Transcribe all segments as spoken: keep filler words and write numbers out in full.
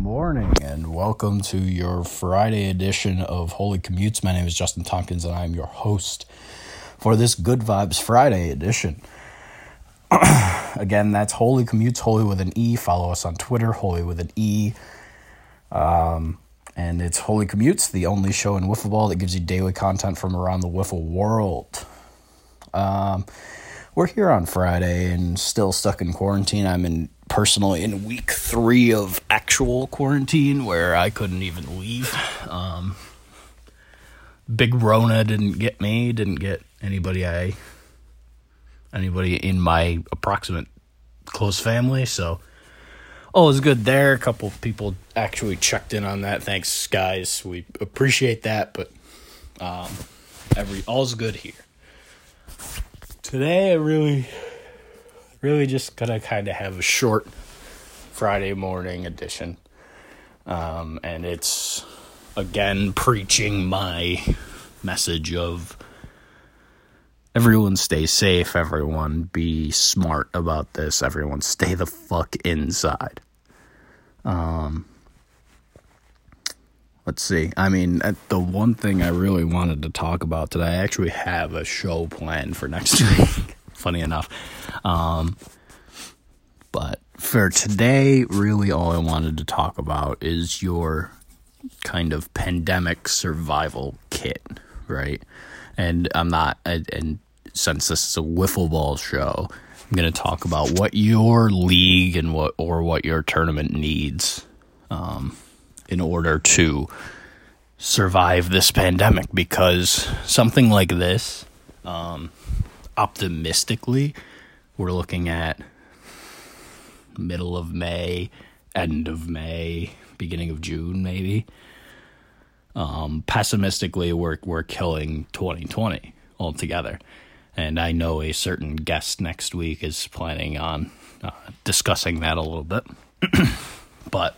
morning, and welcome to your Friday edition of Holy Commutes. My name is Justin Tompkins, and I am your host for this Good Vibes Friday edition. Again, that's Holy Commutes, Holy with an E. Follow us on Twitter, Holy with an E. Um, and it's Holy Commutes, the only show in wiffle ball that gives you daily content from around the wiffle world. Um, we're here on Friday and still stuck in quarantine. I'm in personally in week three of actual quarantine where I couldn't even leave. Um, Big Rona didn't get me, didn't get anybody I, anybody in my approximate close family, so all is good there. A couple of people actually checked in on that. Thanks, guys. We appreciate that, but um, every all's good here. Today, I really, really just gonna kind of have a short Friday morning edition, um, and it's again preaching my message of everyone stay safe, everyone be smart about this, everyone stay the fuck inside. Um, let's see. I mean, the one thing I really wanted to talk about today, I actually have a show planned for next week, funny enough. Um, but for today, really all I wanted to talk about is your kind of pandemic survival kit, right? And I'm not, and since this is a wiffle ball show, I'm going to talk about what your league and what, or what your tournament needs, um, in order to survive this pandemic, because something like this, um, optimistically, we're looking at middle of May, end of May, beginning of June, maybe. Um, pessimistically, we're we're killing twenty twenty altogether, and I know a certain guest next week is planning on uh, discussing that a little bit, but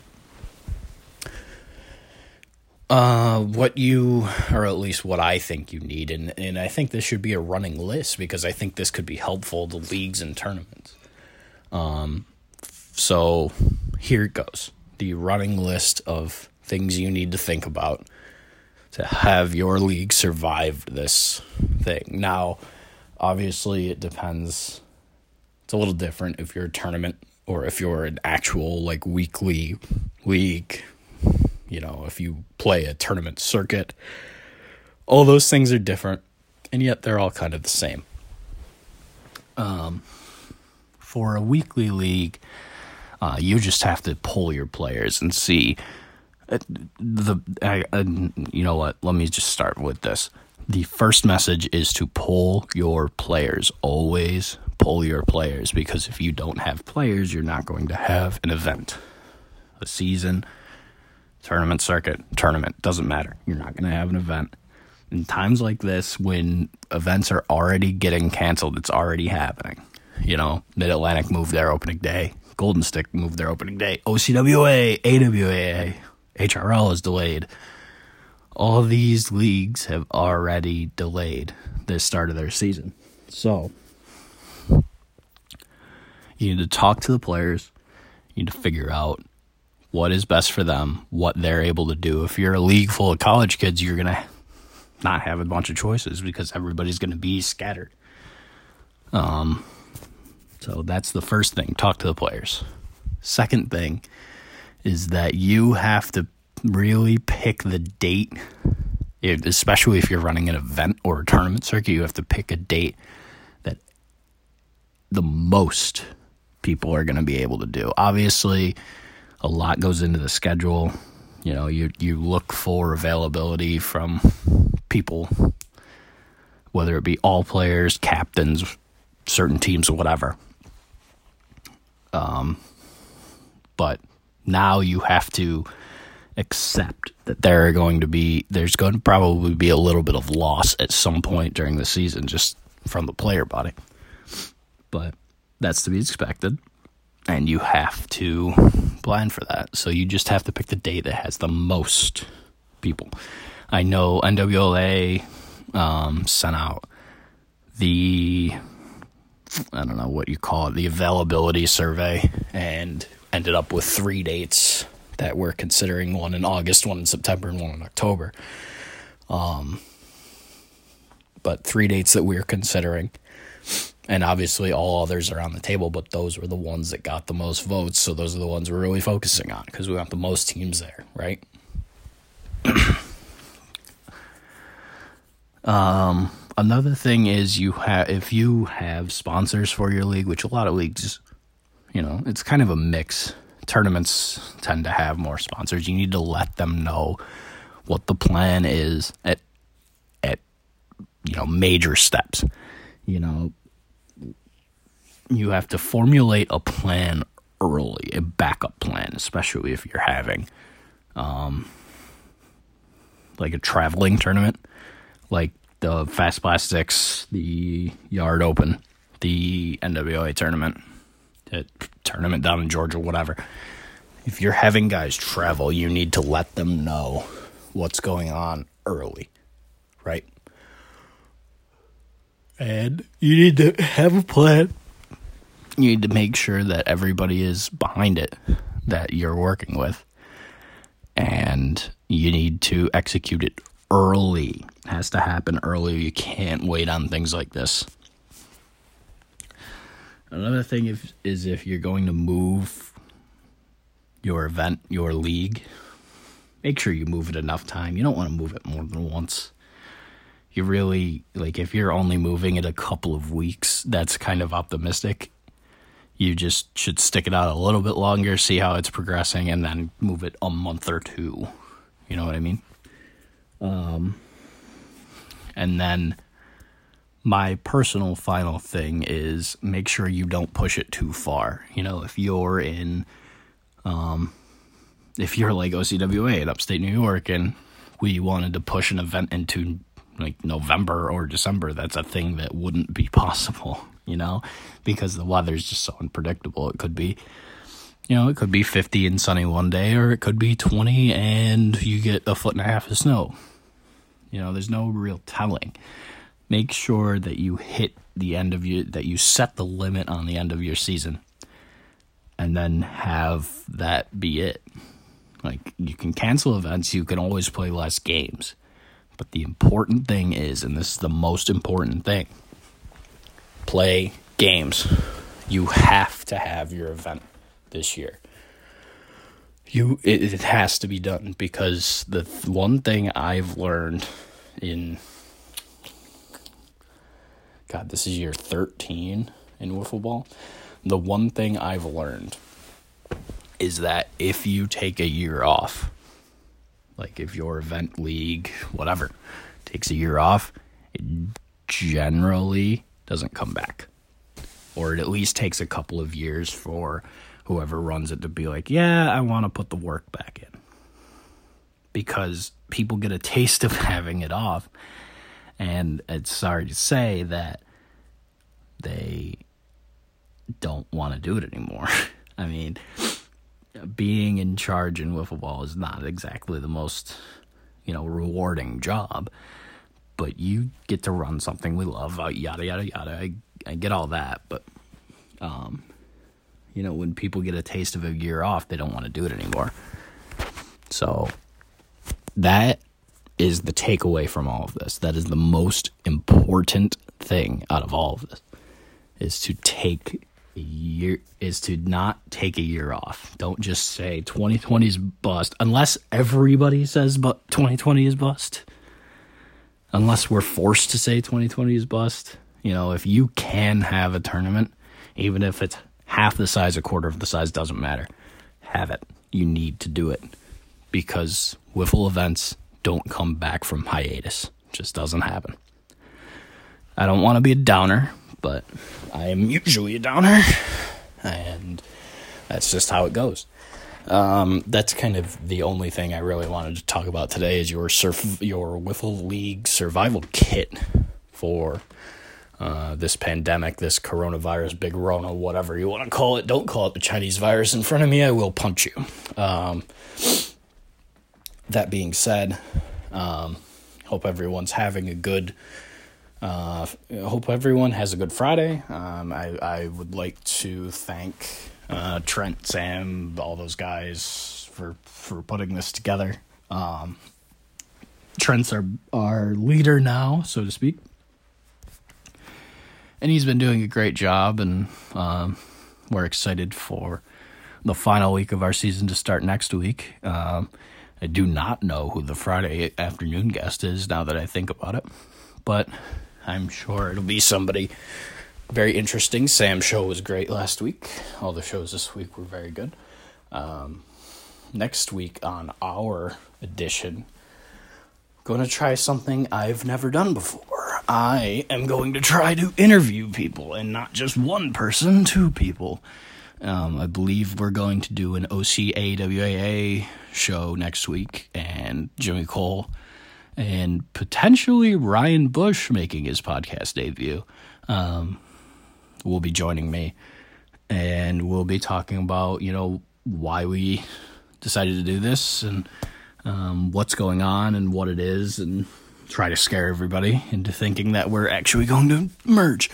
uh, what you, or at least what I think you need, and and I think this should be a running list because I think this could be helpful to leagues and tournaments. Um, so here it goes: the running list of things you need to think about to have your league survive this thing. Now, obviously, it depends. It's a little different if you're a tournament or if you're an actual, like, weekly league. You know, if you play a tournament circuit. All those things are different, and yet they're all kind of the same. Um, for a weekly league, uh, you just have to pull your players and see. The I, I, you know what? Let me just start with this. The first message is to pull your players. Always pull your players, because if you don't have players, you're not going to have an event, a season, tournament circuit, tournament. Doesn't matter. You're not going to have an event. In times like this, when events are already getting canceled, it's already happening. You know, Mid-Atlantic moved their opening day. Golden Stick moved their opening day. O C W A, A W A A. H R L is delayed. All these leagues have already delayed the start of their season. So, you need to talk to the players. You need to figure out what is best for them, what they're able to do. If you're a league full of college kids, you're going to not have a bunch of choices because everybody's going to be scattered. Um, so that's the first thing. Talk to the players. Second thing is that you have to really pick the date, especially if you're running an event or a tournament circuit. You have to pick a date that the most people are going to be able to do. Obviously, a lot goes into the schedule. You know, you, you look for availability from people, whether it be all players, captains, certain teams, whatever. Um, but now you have to accept that there are going to be, there's going to probably be a little bit of loss at some point during the season just from the player body. But that's to be expected, and you have to plan for that. So you just have to pick the date that has the most people. I know N W L A um, sent out the, I don't know what you call it, the availability survey, and ended up with three dates that we're considering, one in August, one in September, and one in October. Um, but three dates that we're considering. And obviously all others are on the table, but those were the ones that got the most votes, so those are the ones we're really focusing on, because we want the most teams there, right? um, another thing is you have if you have sponsors for your league, which a lot of leagues, you know, it's kind of a mix. Tournaments tend to have more sponsors. You need to let them know what the plan is at at you know major steps. You know, you have to formulate a plan early, a backup plan, especially if you're having um, like a traveling tournament, like the Fast Plastics, the Yard Open, the N W A tournament, the tournament down in Georgia, whatever. If you're having guys travel, you need to let them know what's going on early, right? And you need to have a plan. You need to make sure that everybody is behind it that you're working with. And you need to execute it early. It has to happen early. You can't wait on things like this. Another thing if, is if you're going to move your event, your league, make sure you move it enough time. You don't want to move it more than once. You really, like, if you're only moving it a couple of weeks, that's kind of optimistic. You just should stick it out a little bit longer, see how it's progressing, and then move it a month or two. You know what I mean? Um, and then my personal final thing is make sure you don't push it too far. You know, if you're in, um, if you're like O C W A in upstate New York and we wanted to push an event into like November or December, that's a thing that wouldn't be possible, you know, because the weather's just so unpredictable. It could be, you know, it could be fifty and sunny one day, or it could be twenty and you get a foot and a half of snow. You know, there's no real telling. Make sure that you hit the end of your, that you set the limit on the end of your season, and then have that be it. Like, you can cancel events, you can always play less games. But the important thing is, and this is the most important thing, play games. You have to have your event this year. You it, it has to be done, because the th- one thing I've learned in, God, this is year thirteen in wiffle ball. The one thing I've learned is that if you take a year off, like if your event league, whatever, takes a year off, it generally doesn't come back. Or it at least takes a couple of years for whoever runs it to be like, yeah, I want to put the work back in. Because people get a taste of having it off. And it's sorry to say that they don't want to do it anymore. I mean, being in charge in wiffle ball is not exactly the most, you know, rewarding job, but you get to run something we love, yada, yada, yada. I, I get all that, but, um, you know, when people get a taste of a year off, they don't want to do it anymore. So that is the takeaway from all of this. That is the most important thing out of all of this, is to take a year, is to not take a year off. Don't just say twenty twenty is bust, unless everybody says but twenty twenty is bust. Unless we're forced to say twenty twenty is bust. You know, if you can have a tournament, even if it's half the size, a quarter of the size, doesn't matter. Have it. You need to do it, because wiffle events don't come back from hiatus. It just doesn't happen. I don't want to be a downer, but I am usually a downer, and that's just how it goes. Um, that's kind of the only thing I really wanted to talk about today, is your surf, your wiffle league survival kit for uh, this pandemic, this coronavirus, big Rona, whatever you want to call it. Don't call it the Chinese virus in front of me. I will punch you. Um, that being said, um, hope everyone's having a good Uh, I hope everyone has a good Friday. Um, I, I would like to thank uh, Trent, Sam, all those guys for, for putting this together. Um, Trent's our, our leader now, so to speak. And he's been doing a great job, and um, we're excited for the final week of our season to start next week. Um, I do not know who the Friday afternoon guest is now that I think about it, but I'm sure it'll be somebody very interesting. Sam's show was great last week. All the shows this week were very good. Um, next week on our edition, going to try something I've never done before. I am going to try to interview people, and not just one person, two people. Um, I believe we're going to do an O C A W A A show next week, and Jimmy Cole, and potentially Ryan Bush making his podcast debut, um, will be joining me, and we'll be talking about, you know, why we decided to do this, and um, what's going on, and what it is, and try to scare everybody into thinking that we're actually going to merge.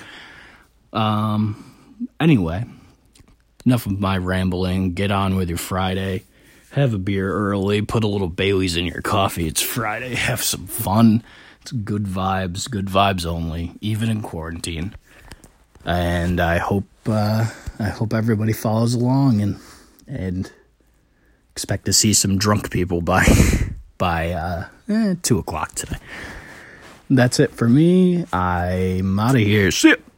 Um, anyway, enough of my rambling. Get on with your Friday. Have a beer early. Put a little Bailey's in your coffee. It's Friday. Have some fun. It's good vibes. Good vibes only, even in quarantine. And I hope uh, I hope everybody follows along, and and expect to see some drunk people by by uh, eh, two o'clock today. That's it for me. I'm out of here. See ya.